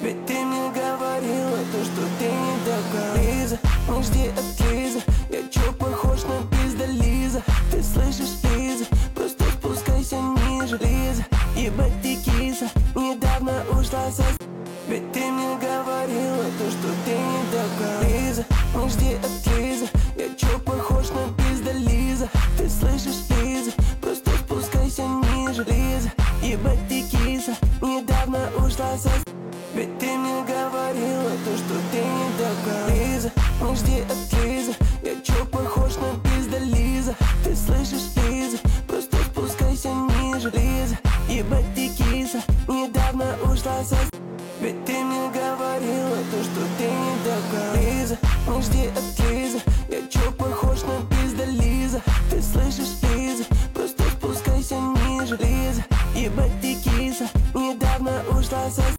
Ведь ты мне говорила то, что ты не такая. Лиза, не жди от Лизы. Я чё, похож на пизда Лиза? Ты слышишь, Лиза? Просто спускайся ниже. Лиза, ебать ты киса. Недавно ушла со... Ведь ты мне говорила то, что ты не такая. Лиза, не жди от Лизы. Я чё, похож на пизда Лиза? Ты слышишь, Лиза? Просто спускайся ниже. Лиза, ебать ты киса. Недавно ушла со... Ведь ты мне говорила то, что ты не такая. Лиза, не жди от Лизы. Я чё, похож на пизда Лиза? Ты слышишь, Лиза? Просто спускайся ниже. Лиза, ебать ты киса. Недавно ушла со... Ведь ты мне говорила то, что ты не такая. Лиза, не жди от Лизы.